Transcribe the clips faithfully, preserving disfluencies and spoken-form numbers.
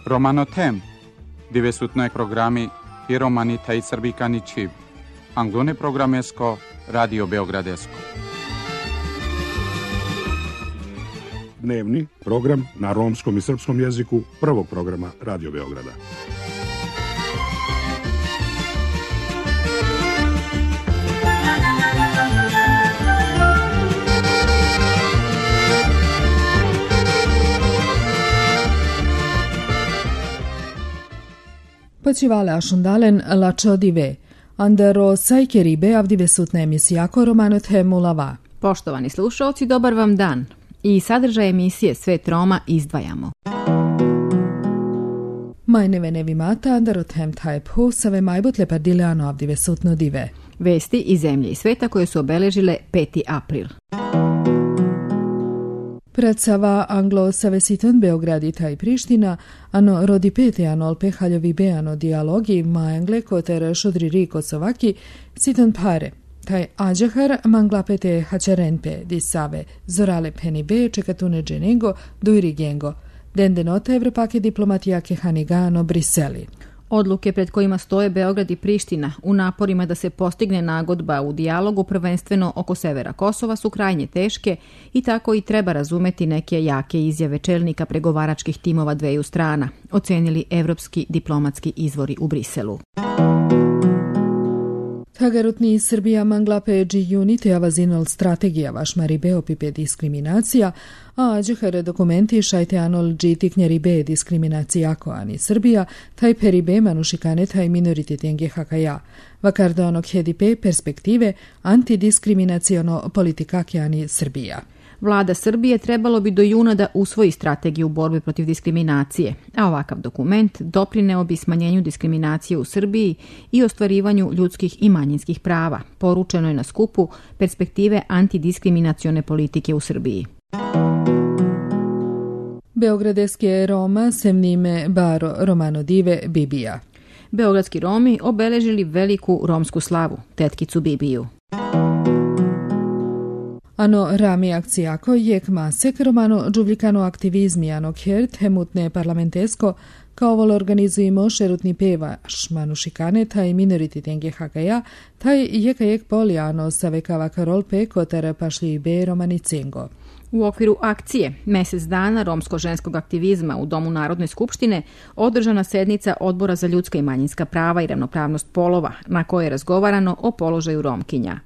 Romanothem, divesutnoj programi i romani taj srbikani čib. Anglone programesko, Radio Beogradesko. Dnevni program na romskom i srpskom jeziku prvog programa Radio Beograda. Počivale ašundalen lačo dive. Andero sajke ribe avdive sutne emisijako Romanothem ulava. Poštovani slušalci, dobar vam dan. I sadržaj emisije Svet Roma izdvajamo. Majneve nevimata Andorothem tajphu save majbut lepardileano avdive sutno dive. Vesti iz zemlje i sveta koje su obeležile peti april. Predsava anglo savesiton Beogradi taj Priština, ano rodi pete anol pehaljovi beano dialogi ma angle koter šodriri kosovaki siton pare. Taj ađahar manglapete hačarenpe di save zorale penibe čekatune dženego dujri gengo. Dende nota evropake diplomatijake hanigano Briseli. Odluke pred kojima stoje Beograd i Priština u naporima da se postigne nagodba u dijalogu prvenstveno oko severa Kosova su krajnje teške i tako i treba razumeti neke jake izjave čelnika pregovaračkih timova dveju strana, ocenili evropski diplomatski izvori u Briselu. Tagarutni Srbija manglape dži unite avazinol strategija vaš maribe opipe diskriminacija, a ađehare dokumenti šajte anol dži tiknjeri be diskriminacija ako ani Srbija, taj peribe manušikane taj minoritet G H K ja. Vakarda onog hedipe perspektive antidiskriminaciono politikake ani Srbija. Vlada Srbije trebalo bi do juna da usvoji strategiju borbe protiv diskriminacije, a ovakav dokument doprineo bi smanjenju diskriminacije u Srbiji i ostvarivanju ljudskih i manjinskih prava, poručeno je na skupu perspektive antidiskriminacione politike u Srbiji. Beogradeske Roma semnime baro Romano dive Bibija. Beogradski Romi obeležili veliku romsku slavu, tetkicu Bibiju. Ano rami akcijako jek masek romano džuvljikano aktivizmi ano kjert hemutne parlamentesko kao vol organizujemo šerutni pevaš manušikane taj minoritet G H K ja taj jeka jek polijano savekava karol pe kotar pašlji be romanicengo. U okviru akcije Mesec dana romsko-ženskog aktivizma u Domu Narodne skupštine održana sednica Odbora za ljudska i manjinska prava i ravnopravnost polova na kojoj je razgovarano o položaju Romkinja.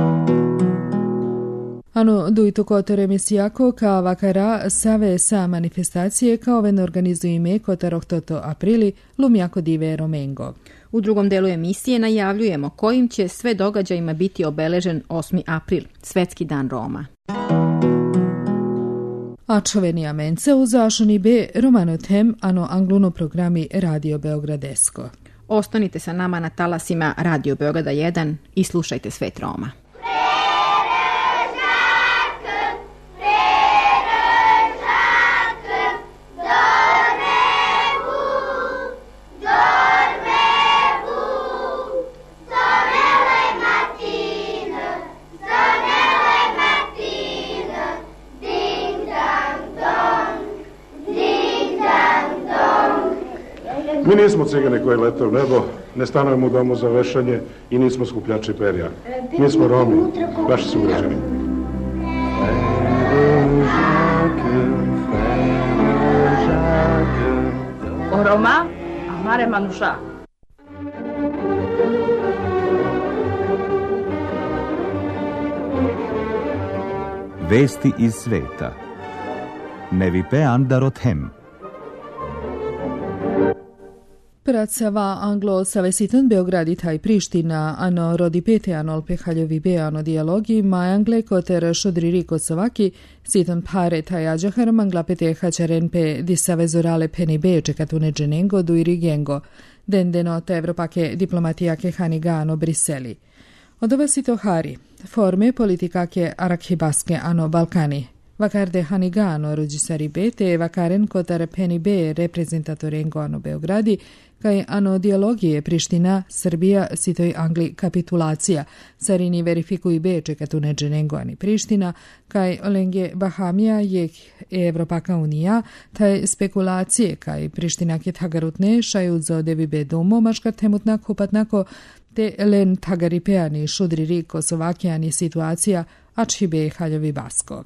Ano dujto kotor emisijako ka vakara save sa manifestacije kao ven organizujeme kotar oktoto aprili lumjako dive Romengo. U drugom delu emisije najavljujemo kojim će sve događajima biti obeležen osmi april, Svetski dan Roma. A čoveni amence uzašani be Romanothem ano angluno programi Radio Beogradesko. Ostanite sa nama na talasima Radio Beograda jedan i slušajte Svet Roma. Mi nismo cigani koji lete u nebo, ne stanujemo u domu za vešanje i nismo skupljači perja. Mi smo Romi, vaši sugrađani. O Roma, amare manuša. Vesti iz sveta. Nevipe Andorothem. Pracava anglo savesiton Beogradi taj Priština ano rodi pete anol pehaljovi be ano dialogi ma angle koter šodriri kosovaki siton pare taj ađahar manglapete hačarenpe di save zorale penibe čekatune dženengo dujri gengo. Dende nota evropake diplomatijake hanigano Briseli. Od ova sito hari, forme politikake arakhibaske ano Balkani. Vakarde Hanigano rođisari B, te vakaren kotar Peni B reprezentatorengo ano Beogradi, kaj ano dialogije Priština, Srbija, sitoj Angli kapitulacija, sarini verifikuj B čekatune dženengo ani Priština, kaj olenge Bahamija je Evropaka unija, taj spekulacije kaj Priština ke tagarutne šaju za devi B domo maškar temutnak hupatnako, te len tagaripeani šudriri kosovakijani situacija, ači be haljovi basko.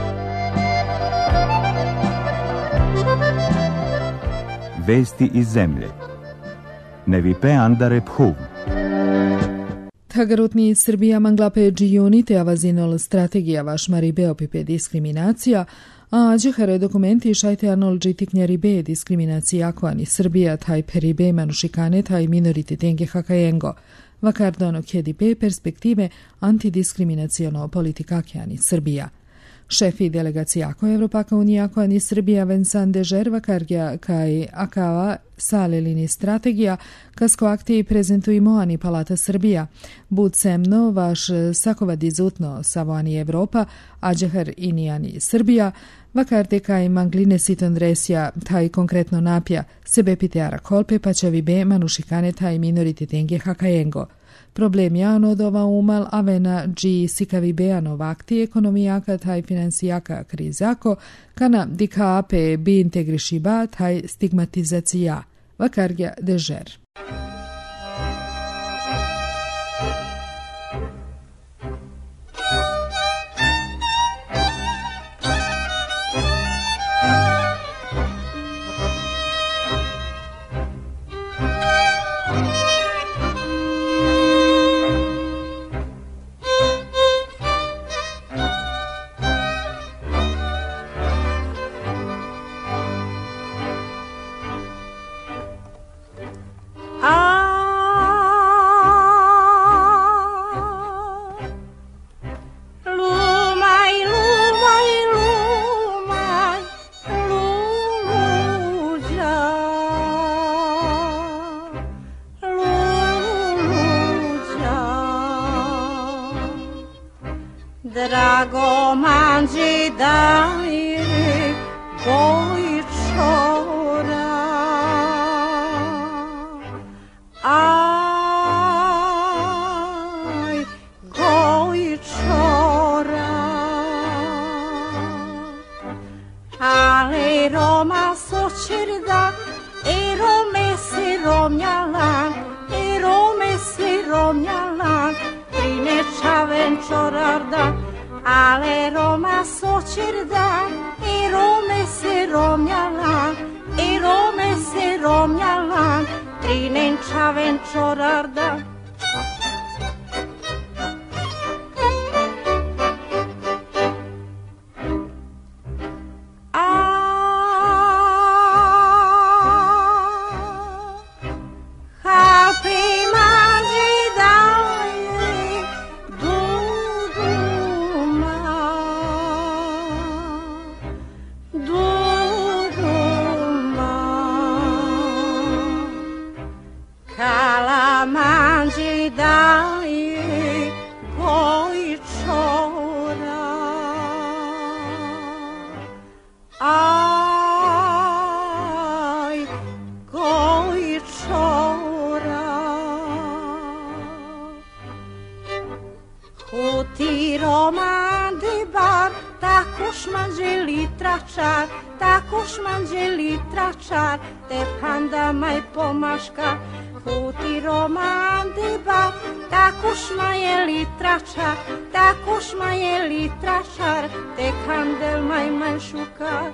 Vesti iz zemlje. Nevipe Andare Phuv. Tagarutni Srbija manglape džijunite avazinol strategija vaš maribe opipe diskriminacija, a džihare dokumenti šajte anol džitiknjari be diskriminacija akoani Srbija taj peribe manušikane taj minorititenge hakajengo. Vakardono kjedi be perspektive antidiskriminaciono politikakjani Srbija. Šefi delegacija ako Evropaka unija ako ani Srbija Vensan Dežer vakargja kaj akava salelini strategija kasko akti prezentujemo ani Palata Srbija. Bud semno vaš sakova dizutno savo ani Evropa, a džehar ini ani Srbija, vakarde kaj mangline siton resja taj konkretno napja, sebe piteara kolpe pa čavi be manušikane taj minorititenge hakajengo. Problem je ano dova umal avena dži sikavi beano vakti ekonomijaka taj finansijaka krizako, kana dikape bi integrišiba taj stigmatizacija. Vakargja Dežer. Drago manđi daje boj čora, aj goj čora, ale Roma sočerda, e Rome se romnjalan, e Rome se romnjalan, trine čaven čorarda, ale Roma sočerda, e Rome se romnjalan, e Rome se romnjalan, trine čaven čorarda. Te panda mai pomaška, puti roman deba, takuš ma je litračar, takuš ma je litračar, te kandel mai mai šukar.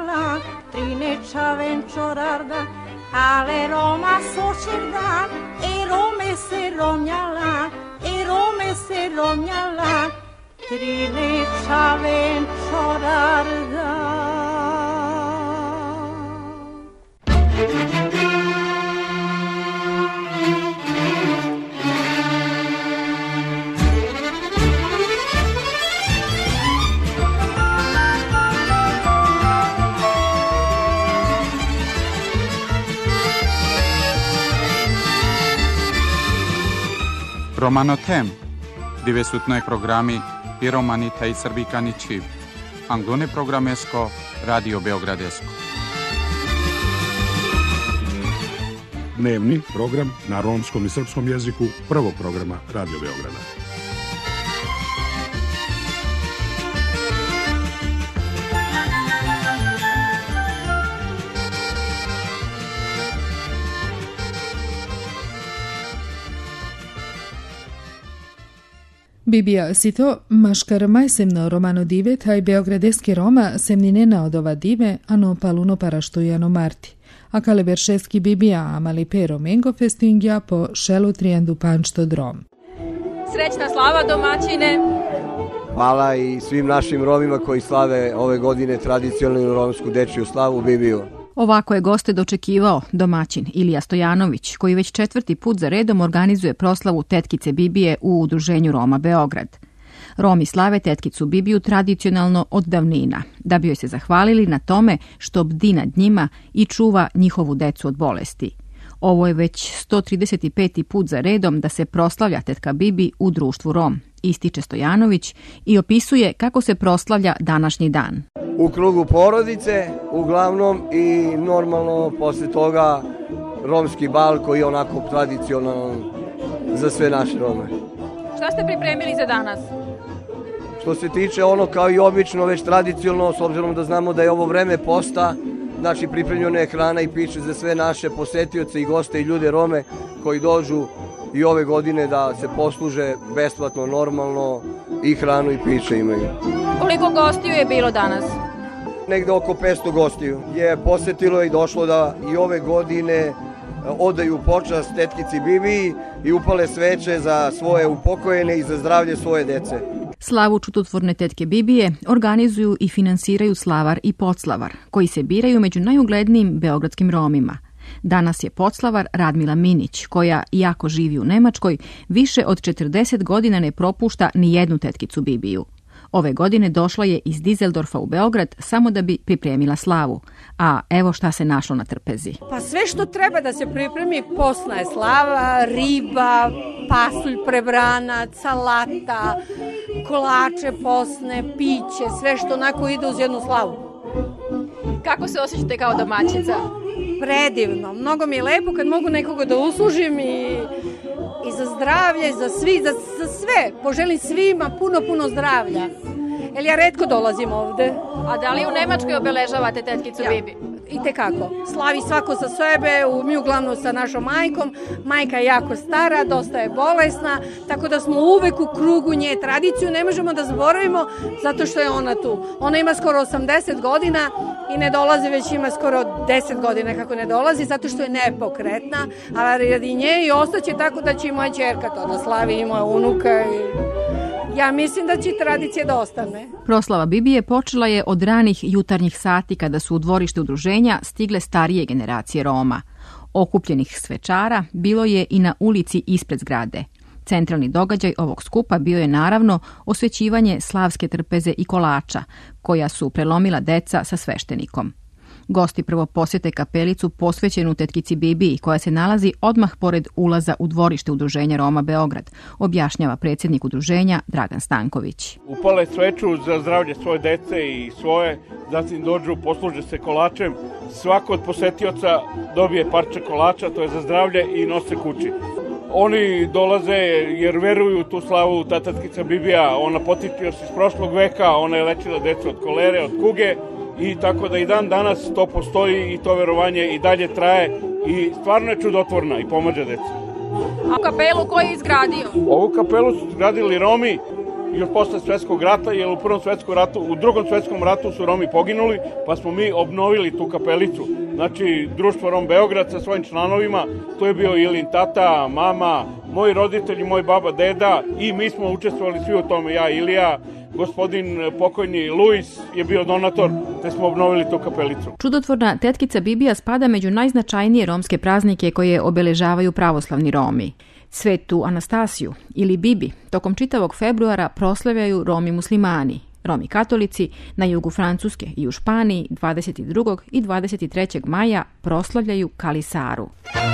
romjala, trine čaven čorarda, ale Roma sočerda, e Rome se romjala, e Rome se romjala, trine čaven čorarda. Romanotem, devetnaj programi i romanita i srbikani čiv. Anglone programesko, Radio Beogradesko. Dnevni program na romskom i srpskom jeziku prvog programa Radio Beograda. Bibija si to, maškar majsemno romano dive, taj beogradeski Roma semninena od ova dive, ano paluno paraštujano marti. A kale veršeski Bibija amali pero mengo festingja po šelu trijendu pančto drom. Srećna slava domaćine! Hvala i svim našim Romima koji slave ove godine tradicionalnu romsku dečju slavu Bibiju. Ovako je goste dočekivao domaćin Ilija Stojanović, koji već četvrti put za redom organizuje proslavu tetkice Bibije u Udruženju Roma Beograd. Romi slave tetkicu Bibiju tradicionalno od davnina, da bi joj se zahvalili na tome što bdi nad njima i čuva njihovu decu od bolesti. Ovo je već sto trideset peti put za redom da se proslavlja tetka Bibi u društvu Rom, ističe Stojanović i opisuje kako se proslavlja današnji dan. U krugu porodice, uglavnom, i normalno posle toga romski bal koji je onako tradicionalan za sve naše Rome. Šta ste pripremili za danas? Što se tiče ono kao i obično, već tradicionalno, s obzirom da znamo da je ovo vreme posta, znači pripremljena je hrana i piće za sve naše posetioce i goste i ljude Rome koji dođu i ove godine da se posluže besplatno, normalno, i hranu i piće imaju. Koliko gostiju je bilo danas? Negde oko petsto gostiju je posetilo i došlo da i ove godine odaju počast tetkici Bibiji i upale sveće za svoje upokojene i za zdravlje svoje dece. Slavu čudotvorne tetke Bibije organizuju i finansiraju slavar i podslavar, koji se biraju među najuglednijim beogradskim Romima. Danas je podslavar Radmila Minić, koja, iako živi u Nemačkoj, više od četrdeset godina ne propušta ni jednu tetkicu Bibiju. Ove godine došla je iz Dizeldorfa u Beograd samo da bi pripremila slavu. A evo šta se našlo na trpezi. Pa sve što treba da se pripremi, posna je slava, riba, pasulj prebrana, salata, kolače posne, piće, sve što onako ide uz jednu slavu. Kako se osjećate kao domaćica? Predivno. Mnogo mi je lepo kad mogu nekoga da uslužim i, i za zdravlje, i za svi, za, za sve. Poželim svima puno, puno zdravlja. Jer ja retko dolazim ovde. A da li u Nemačkoj obeležavate tetkicu ja. Bibi? I tekako. Slavi svako sa sebe, mi uglavnom sa našom majkom. Majka je jako stara, dosta je bolesna, tako da smo uvek u krugu nje. Tradiciju ne možemo da zaboravimo zato što je ona tu. Ona ima skoro osamdeset godina i ne dolazi, već ima skoro deset godina kako ne dolazi, zato što je nepokretna, ali radi nje i ostaće tako da će i moja ćerka to da slavi i moja unuka i... Ja mislim da će tradicija da ostane. Proslava Bibije počela je od ranih jutarnjih sati kada su u dvorište udruženja stigle starije generacije Roma. Okupljenih svečara bilo je i na ulici ispred zgrade. Centralni događaj ovog skupa bio je naravno osvećivanje slavske trpeze i kolača, koja su prelomila deca sa sveštenikom. Gosti prvo posjete kapelicu posvećenu tetkici Bibiji, koja se nalazi odmah pored ulaza u dvorište Udruženja Roma Beograd, objašnjava predsjednik udruženja Dragan Stanković. Upale sveću za zdravlje svoje dece i svoje, zatim dođu, posluže se kolačem. Svako od posetioca dobije parče kolača, to je za zdravlje, i nose kući. Oni dolaze jer veruju u tu slavu. Ta tetkica Bibija, ona potiče još iz prošlog veka, ona je lečila decu od kolere, od kuge, i tako da i dan danas to postoji i to verovanje i dalje traje i stvarno je čudotvorna i pomaže deci. A kapelu ko je izgradio? Ovu kapelu su izgradili Romi još posle Svetskog rata, jer u prvom svetskom ratu, u drugom svetskom ratu su Romi poginuli, pa smo mi obnovili tu kapelicu. Znači, društvo Rom Beograd sa svojim članovima, to je bio Ilin tata, mama, moji roditelji, moj baba, deda i mi smo učestvovali svi u tome, ja, Ilija, gospodin pokojni Luis je bio donator, te smo obnovili tu kapelicu. Čudotvorna tetkica Bibija spada među najznačajnije romske praznike koje obeležavaju pravoslavni Romi. Svetu Anastasiju ili Bibi tokom čitavog februara proslavljaju Romi muslimani. Romi katolici na jugu Francuske i u Španiji dvadeset drugog i dvadeset trećeg maja proslavljaju Kalisaru.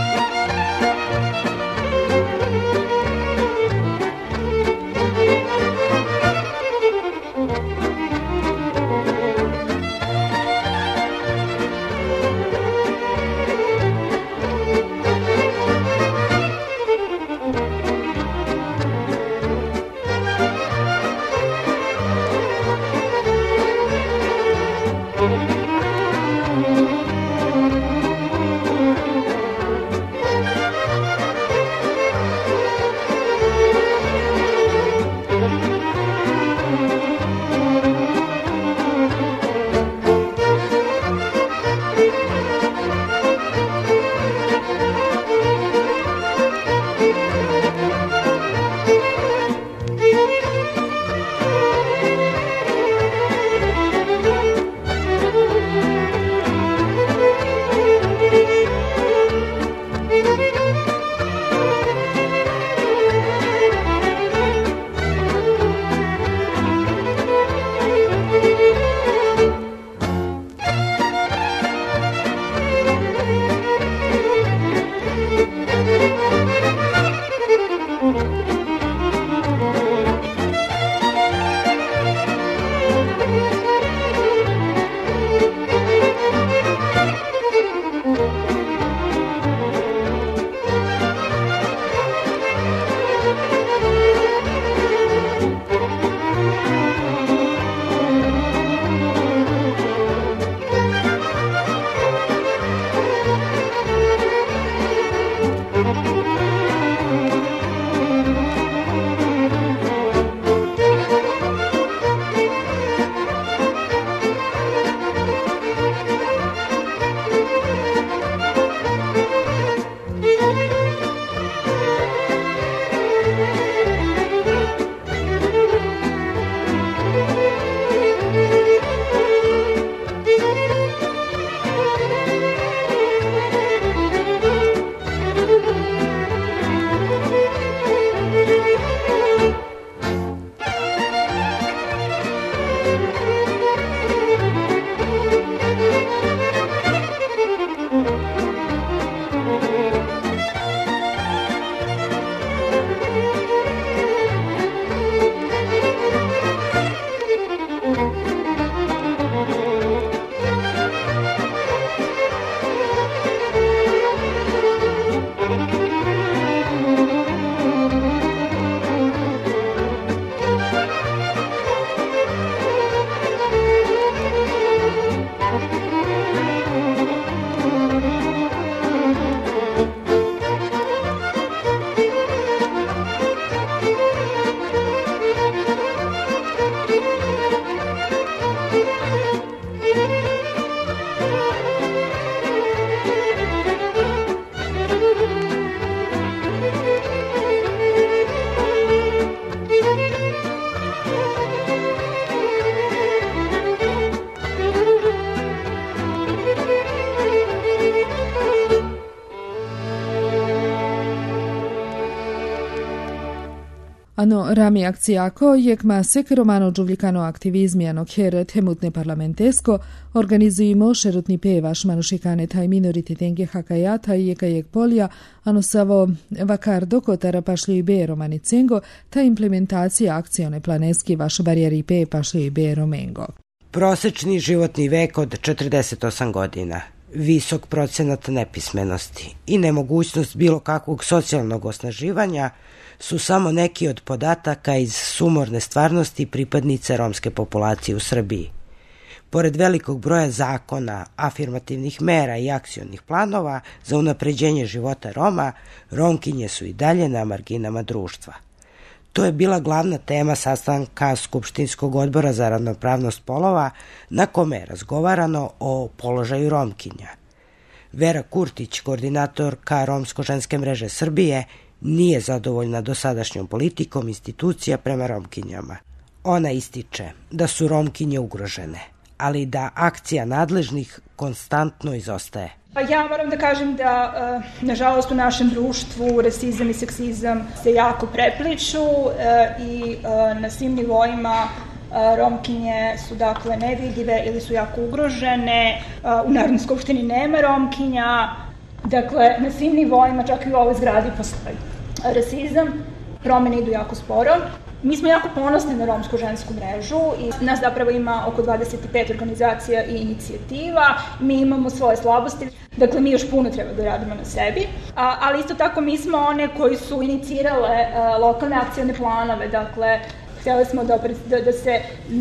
Ano rami akcijako, jek ma sekeromano džuvlikano aktivizmijano kjer temutne parlamentesko, organizujemo šerutni pevaš manušikane taj minorititenke hakajata i jeka jek polja, ano savo vakar dokotara pašli i be romani cengo, ta implementacija akcijone planeski vaš barijeri pe pašli i be romengo. Prosečni životni vek od četrdeset osam godina, visok procenat nepismenosti i nemogućnost bilo kakvog socijalnog osnaživanja su samo neki od podataka iz sumorne stvarnosti pripadnice romske populacije u Srbiji. Pored velikog broja zakona, afirmativnih mera i akcionih planova za unapređenje života Roma, Romkinje su i dalje na marginama društva. To je bila glavna tema sastanka Skupštinskog odbora za ravnopravnost polova na kome je razgovarano o položaju Romkinja. Vera Kurtić, koordinatorka Romsko-ženske mreže Srbije, nije zadovoljna dosadašnjom politikom institucija prema Romkinjama. Ona ističe da su Romkinje ugrožene, ali da akcija nadležnih konstantno izostaje. Pa ja moram da kažem da, nažalost, u našem društvu rasizam i seksizam se jako prepliču i na svim nivoima Romkinje su dakle nevidljive ili su jako ugrožene. U Narodnoj skupštini nema Romkinja. Dakle, na svim nivoima, čak i u ovoj zgradi postoji rasizam. Promene idu jako sporo. Mi smo jako ponosni na Romsku žensku mrežu i nas zapravo ima oko dvadeset pet organizacija i inicijativa. Mi imamo svoje slabosti, dakle mi još puno treba da radimo na sebi, a, ali isto tako mi smo one koji su inicirale a, lokalne akcione planove, dakle htjeli smo da, da, da se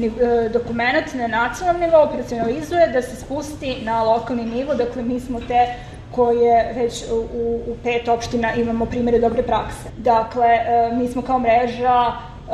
dokument na nacionalnom nivou operacionalizuje, da se spusti na lokalni nivo, dakle mi smo te koje već u, u pet opština imamo primjere dobre prakse. Dakle, mi smo kao mreža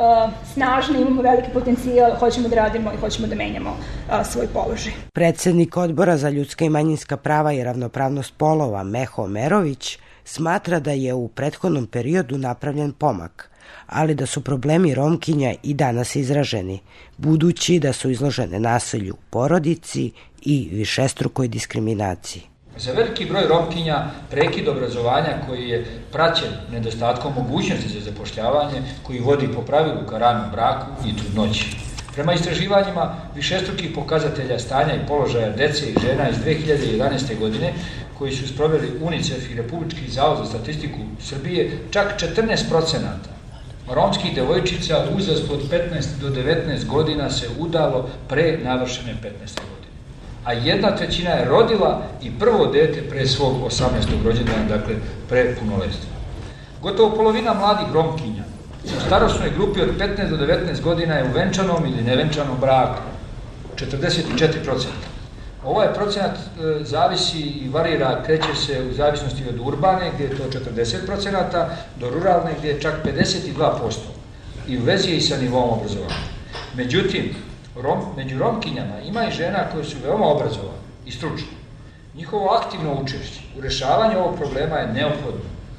snažni, imamo veliki potencijal, hoćemo da radimo i hoćemo da menjamo svoj položaj. Predsednik Odbora za ljudska i manjinska prava i ravnopravnost polova Meho Merović smatra da je u prethodnom periodu napravljen pomak, ali da su problemi Romkinja i danas izraženi, budući da su izložene nasilju u porodici i višestrukoj diskriminaciji. Za veliki broj Romkinja prekid obrazovanja koji je praćen nedostatkom mogućnosti za zapošljavanje, koji vodi po pravilu ka ranom braku i trudnoći. Prema istraživanjima višestrukih pokazatelja stanja i položaja dece i žena iz dve hiljade jedanaeste. godine, koji su sproveli UNICEF i Republički zavod za statistiku Srbije, čak četrnaest procenata romskih devojčica uzrast od petnaest do devetnaest godina se udalo pre navršene petnaeste. godine. A jedna trećina je rodila i prvo dete pre svog osamnaestog rođendana, dakle pre punoletstva. Gotovo polovina mladih Romkinja u starosnoj grupi od petnaest do devetnaest godina je u venčanom ili nevenčanom braku, četrdeset četiri procenta. Ovaj procenat e, zavisi i varira, kreće se u zavisnosti od urbane, gdje je to četrdeset procenta, do ruralne, gdje je čak pedeset dva posto. I u vezi je i sa nivom obrazovanja. Međutim, Rom, među Romkinjama ima i žena koje su veoma obrazovane i stručne. Njihovo aktivno učešće u rešavanju ovog problema je neophodno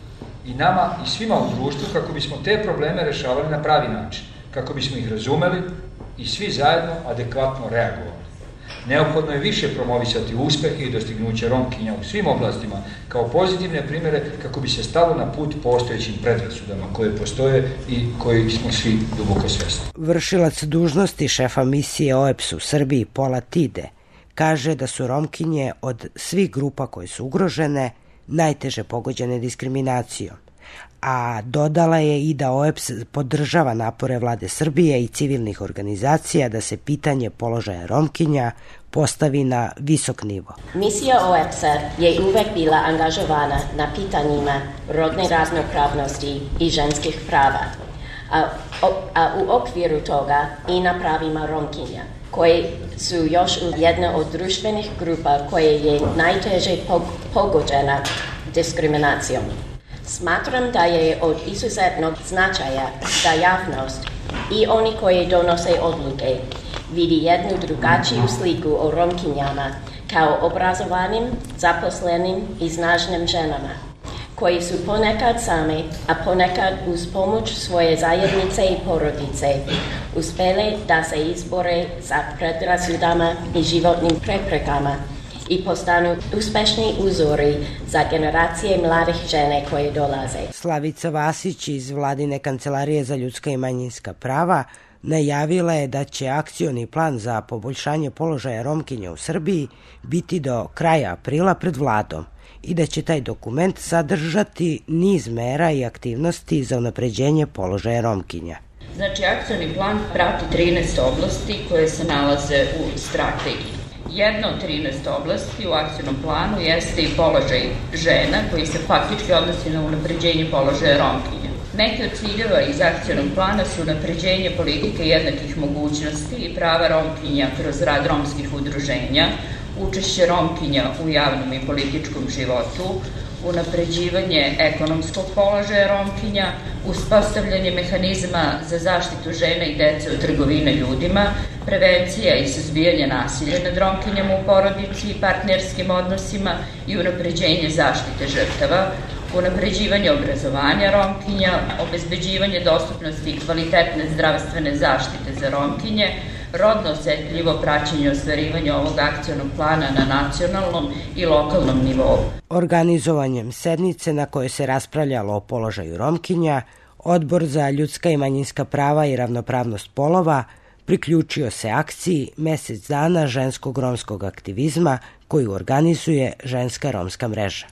i nama i svima u društvu kako bismo te probleme rešavali na pravi način, kako bismo ih razumeli i svi zajedno adekvatno reagovali. Neophodno je više promovisati uspehe i dostignuće Romkinja u svim oblastima kao pozitivne primjere kako bi se stalo na put postojećim predrasudama koje postoje i koji smo svi duboko svesni. Vršilac dužnosti šefa misije O E P S u Srbiji Pola Tide kaže da su Romkinje od svih grupa koje su ugrožene najteže pogođene diskriminacijom, a dodala je i da O E P S podržava napore vlade Srbije i civilnih organizacija da se pitanje položaja Romkinja postavi na visok nivo. Misija O E P S-a je uvek bila angažovana na pitanjima rodne ravnopravnosti i ženskih prava, a, a u okviru toga i na pravima Romkinja, koji su još jedna od društvenih grupa koje je najteže pogođena diskriminacijom. Smatram da je od izuzetnog značaja da javnost i oni koji donose odluke vidi jednu drugačiju sliku o Romkinjama kao obrazovanim, zaposlenim i snažnim ženama, koji su ponekad same, a ponekad uz pomoć svoje zajednice i porodice uspjele da se izbore sa predrasudama i životnim preprekama i postanu uspešni uzori za generacije mladih žene koje dolaze. Slavica Vasić iz Vladine kancelarije za ljudska i manjinska prava najavila je da će akcioni plan za poboljšanje položaja Romkinja u Srbiji biti do kraja aprila pred vladom i da će taj dokument sadržati niz mera i aktivnosti za unapređenje položaja Romkinja. Znači, akcioni plan prati trinaest oblasti koje se nalaze u strategiji. Jedna od trinaest oblasti u akcijnom planu jeste i položaj žena koji se faktički odnosi na unapređenje položaja Romkinja. Neki od ciljeva iz akcijnog plana su unapređenje politike jednakih mogućnosti i prava Romkinja kroz rad romskih udruženja, učešće Romkinja u javnom i političkom životu, unapređivanje ekonomskog položaja Romkinja, uspostavljanje mehanizma za zaštitu žena i dece od trgovine ljudima, prevencija i suzbijanje nasilja nad Romkinjama u porodici i partnerskim odnosima i unapređenje zaštite žrtava, unapređivanje obrazovanja Romkinja, obezbeđivanje dostupnosti i kvalitetne zdravstvene zaštite za Romkinje, rodno osetljivo praćenje ostvarivanja ovog akcionog plana na nacionalnom i lokalnom nivou. Organizovanjem sednice na kojoj se raspravljalo o položaju Romkinja, Odbor za ljudska i manjinska prava i ravnopravnost polova priključio se akciji Mesec dana ženskog romskog aktivizma koju organizuje Ženska romska mreža.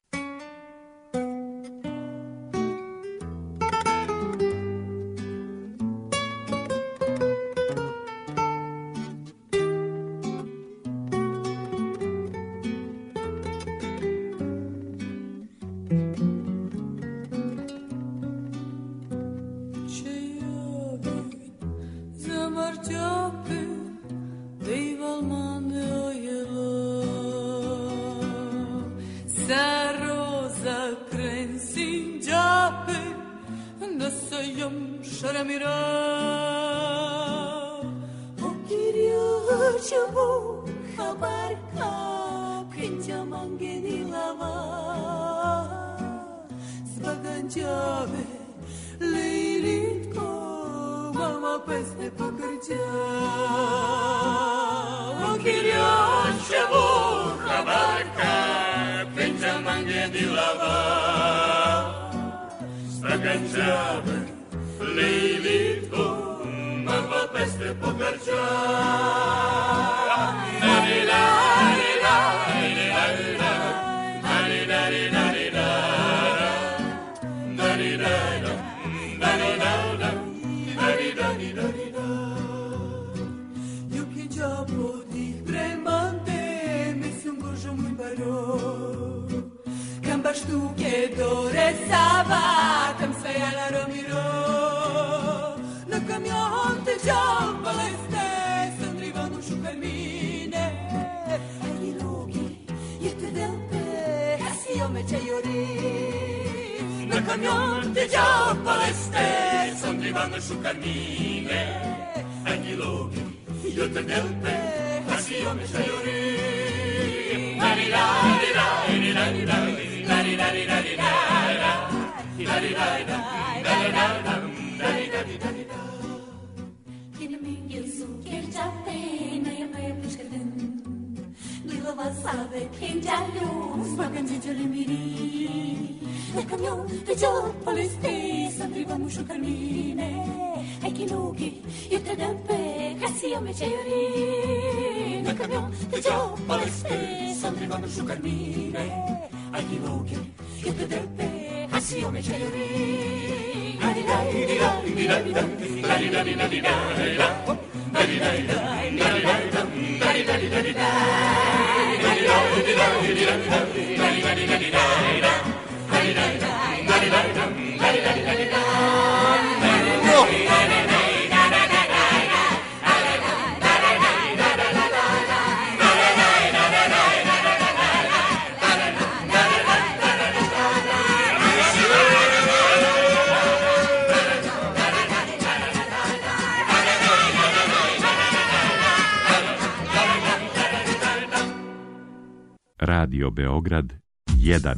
Radio Beograd jedan.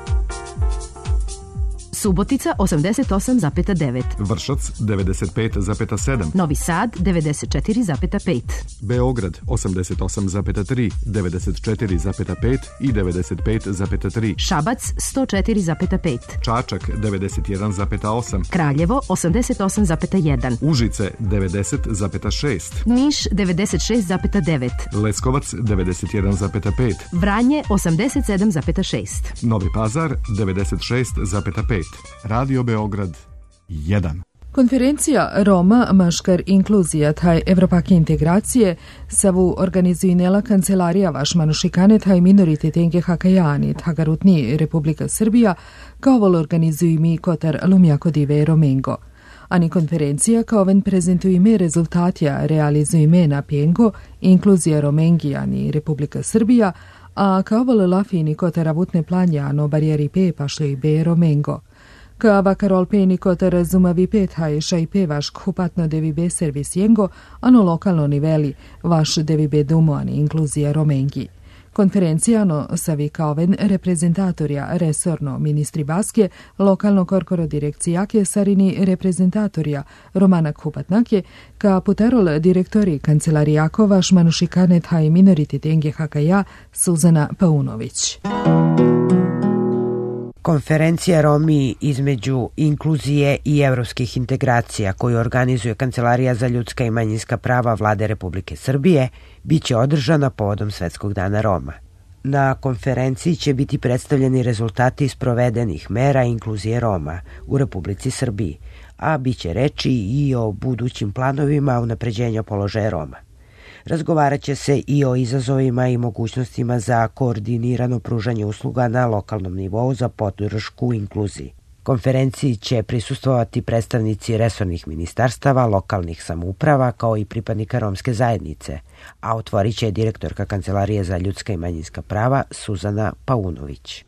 Subotica osamdeset osam zarez devet. Vršac devedeset pet zarez sedam. Novi Sad devedeset četiri zarez pet. Beograd osamdeset osam zarez tri, devedeset četiri zarez pet i devedeset pet zarez tri. Šabac sto četiri zarez pet. Čačak devedeset jedan zarez osam. Kraljevo osamdeset osam zarez jedan. Užice devedeset zarez šest. Niš devedeset šest zarez devet. Leskovac devedeset jedan zarez pet. Vranje osamdeset sedam zarez šest. Novi Pazar devedeset šest zarez pet. Radio Beograd jedan. Konferencija Roma, Maškar inkluzija taj Evropake integracije savu organizuinela Kancelarija Vašmanušikane taj minoriteten Hakajani Tagarutni Republika Srbija kao vol organizuju mi Kotar Lumjako Dive Romengo. Ani konferencija kao ven prezentuju ime rezultatija realizuju ime na Pengo, inkluzija Romengija ni Republika Srbija, a cavolo la fini cotera vutne plagnano barrieri pe pašli be romengo. Ka vakarol peni kotera zumavi pet hajša i pevaš kupatno devi be servis jengo, ano lokalno niveli, vaš devi be dumoani inkluzija romengi. Konferencijano savi kaoven reprezentatorja resorno ministri Baske, lokalno korkoro direkcijake sarini reprezentatorja Romana Kupatnake, ka puterol direktori kancelarijako vaš manušikanet haj minoritet N G H K ja Suzana Paunović. Konferencija Romi između inkluzije i evropskih integracija koju organizuje Kancelarija za ljudska i manjinska prava Vlade Republike Srbije biće održana povodom Svetskog dana Roma. Na konferenciji će biti predstavljeni rezultati sprovedenih mera inkluzije Roma u Republici Srbiji, a biće reči i o budućim planovima unapređenja položaja Roma. Razgovarat će se i o izazovima i mogućnostima za koordinirano pružanje usluga na lokalnom nivou za podršku inkluziji. Konferenciji će prisustvovati predstavnici resornih ministarstava, lokalnih samouprava kao i pripadnika romske zajednice, a otvorit će direktorka Kancelarije za ljudska i manjinska prava Suzana Paunović.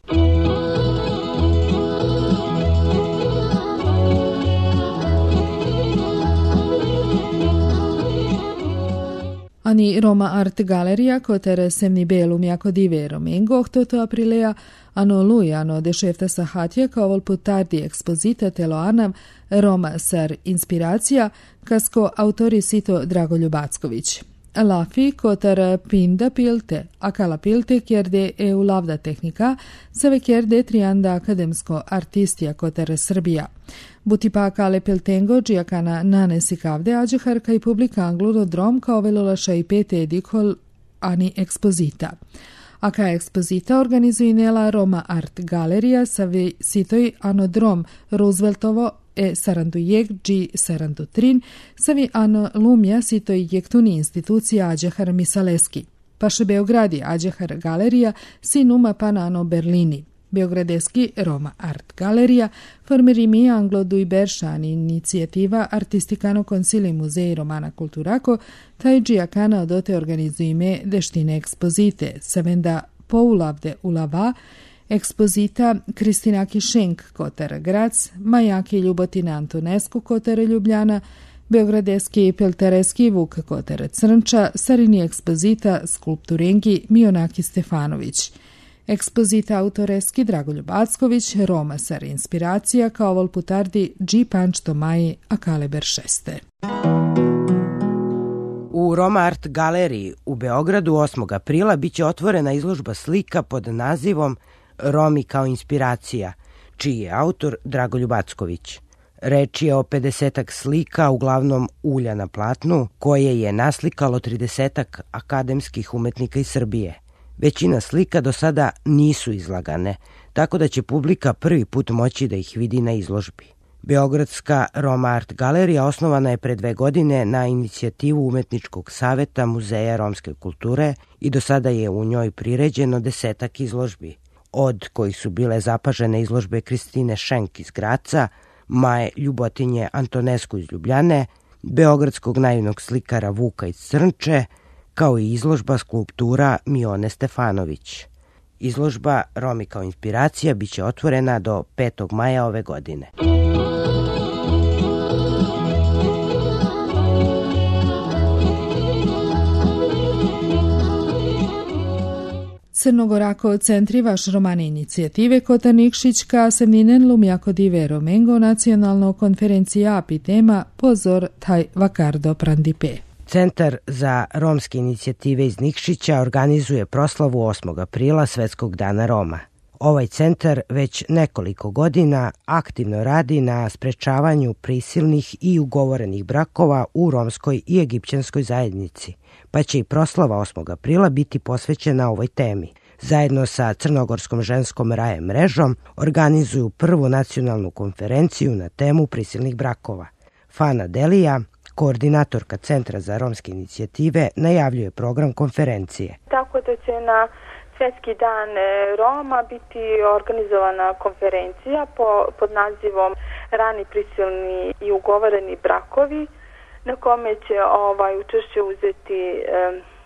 Ani Roma Art Galeria kotere semni belum jako dive romengo otto aprilea ano lui ano dešefta sahatje kao vol putardi ekspozita teloanam Roma sar inspiracija kasko autori sito Dragoljub Backović. Lafi kotar pinda pilte, akala pilte kjerde eu lavda tehnika, save kjerde trianda akademsko artistija kotar Srbija. Butipa kale piltengo džijakana nanesi kavde ađehar kaj publika angludo drom kao velolaša i pete edikol ani ekspozita. Aka ekspozita organizuinela Roma Art Galerija save sitoj anodrom Rooseveltovo e sarandujeg dži sarandutrin, savi ano lumja sitoj jektuni institucija Ađehar Misaleski. Paše Beogradi Ađehar Galerija sinuma panano Berlini. Beogradeski Roma Art Galerija formerimi anglo du iberšani inicijativa Artisticano Consili Muzej Romana Kulturako, taj džijakana odote organizujime deštine ekspozite, savenda poulavde ulava, ekspozita Kristinaki Šenk Kotar Grac, Majaki Ljubotina Antonesku Kotar Ljubljana, Beogradeski Peltereski Vuk Kotar Crnča, sarini ekspozita Skulpturengi Mionaki Stefanović. Ekspozita autoreski Dragoljub Backović, Roma sar inspiracija kao vol putardi G. Panč Tomaji Akaleber šeste. U Roma Art Galeriji u Beogradu osmog aprila biće otvorena izložba slika pod nazivom Romi kao inspiracija, čiji je autor Dragoljub Backović. Reč je o pedesetak slika, uglavnom ulja na platnu, koje je naslikalo tridesetak akademskih umetnika iz Srbije. Većina slika do sada nisu izlagane, tako da će publika prvi put moći da ih vidi na izložbi. Beogradska Roma Art Galerija osnovana je pre dve godine na inicijativu Umetničkog saveta Muzeja romske kulture i do sada je u njoj priređeno desetak izložbi, od kojih su bile zapažene izložbe Kristine Šenk iz Graca, Maje Ljubotinje Antonesku iz Ljubljane, beogradskog naivnog slikara Vuka iz Crnče, kao i izložba skulptura Mione Stefanović. Izložba Romi kao inspiracija biće otvorena do petog maja ove godine. Crnogorako centri vaš romane inicijative Kota Nikšić ka semninen lumjako dive romengo nacionalno konferencija api tema pozor taj vakardo prandipe. Centar za romske inicijative iz Nikšića organizuje proslavu osmog aprila Svetskog dana Roma. Ovaj centar već nekoliko godina aktivno radi na sprečavanju prisilnih i ugovorenih brakova u romskoj i egipćanskoj zajednici, pa će i proslava osmog aprila biti posvećena ovoj temi. Zajedno sa Crnogorskom ženskom raje mrežom organizuju prvu nacionalnu konferenciju na temu prisilnih brakova. Fana Delija, koordinatorka Centra za romske inicijative, najavljuje program konferencije. Tako da će na Svetski dan Roma biti organizovana konferencija po, pod nazivom Rani prisilni i ugovoreni brakovi, na kome će ovaj učešće uzeti e,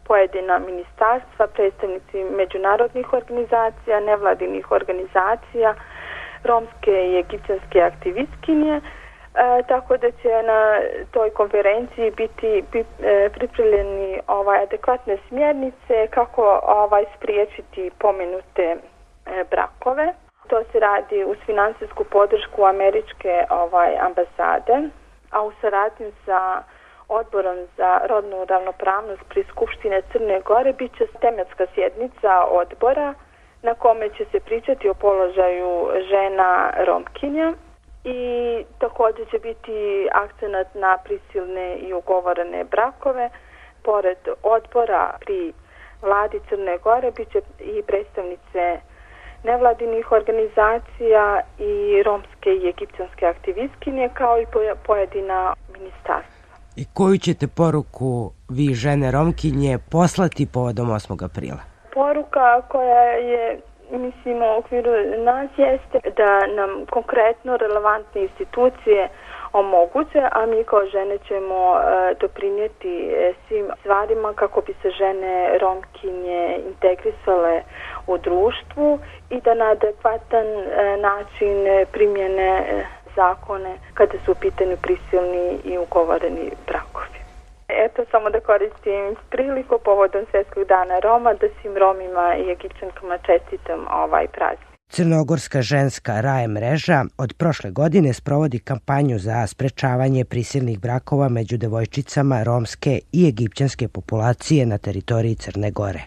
pojedina ministarstva, predstavnici međunarodnih organizacija, nevladinih organizacija, romske i egipćanske aktivistkinje, e, tako da će na toj konferenciji biti bi, e, pripremljeni ovaj adekvatne smjernice kako ovaj spriječiti pomenute e, brakove. To se radi uz finansijsku podršku američke ovaj ambasade, a u saradnji sa Odborom za rodnu ravnopravnost pri Skupštine Crne Gore bit će tematska sjednica odbora na kome će se pričati o položaju žena Romkinja i također će biti akcenat na prisilne i ugovorene brakove. Pored odbora pri vladi Crne Gore bit će i predstavnice nevladinih organizacija i romske i egipćanske aktivistkinje kao i pojedina ministarstva. I koju ćete poruku vi, žene Romkinje, poslati povodom osmog aprila? Poruka koja je, mislim, u okviru nas jeste da nam konkretno relevantne institucije omoguće, a mi kao žene ćemo e, doprinijeti svim stvarima kako bi se žene Romkinje integrisale u društvu i da na adekvatan e, način primjene e, zakone kada su u pitanju prisilni i ugovoreni brakovi. Eto, samo da koristim priliku povodom Svjetskog dana Roma, da svim Romima i Egipćankama čestitam ovaj praznik. Crnogorska ženska R A E mreža od prošle godine sprovodi kampanju za sprečavanje prisilnih brakova među devojčicama romske i egipćanske populacije na teritoriji Crne Gore.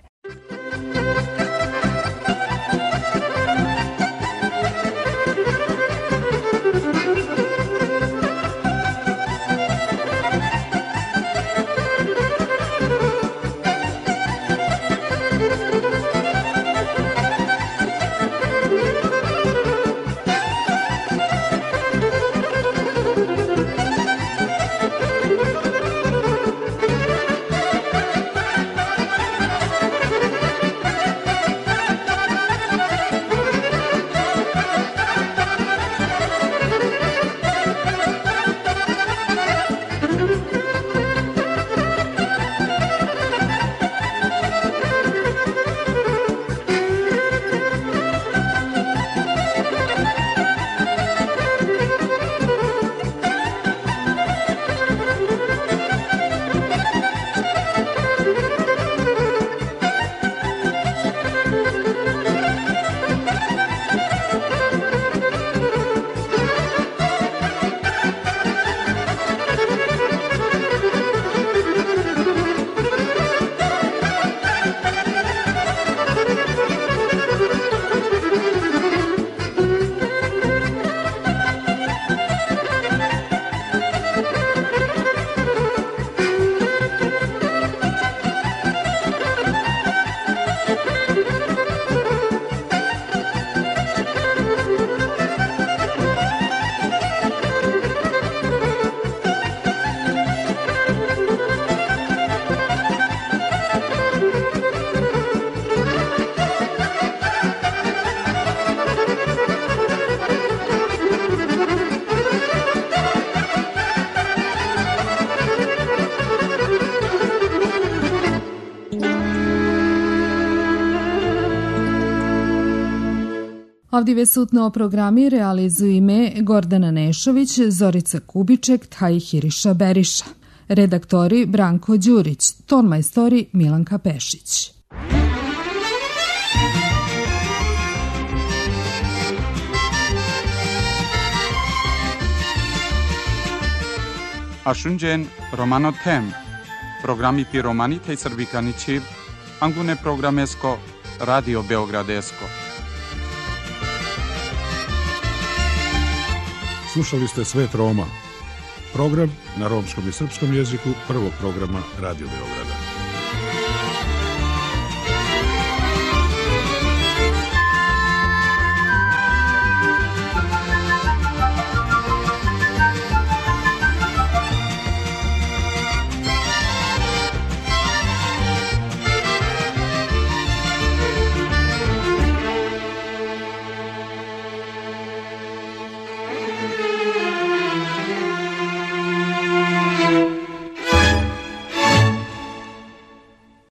Avdive sutno programi realizuju ime Gordana Nešović, Zorica Kubiček, Taj Hiriša Beriša. Redaktori Branko Đurić, tonmajstori Milanka Pešić. Ashunjen Romano Tem, programi pi Romanita i Srbikanići, angune programesko, Radio Beogradesko. Slušali ste Svet Roma, program na romskom i srpskom jeziku prvog programa Radio Beograda.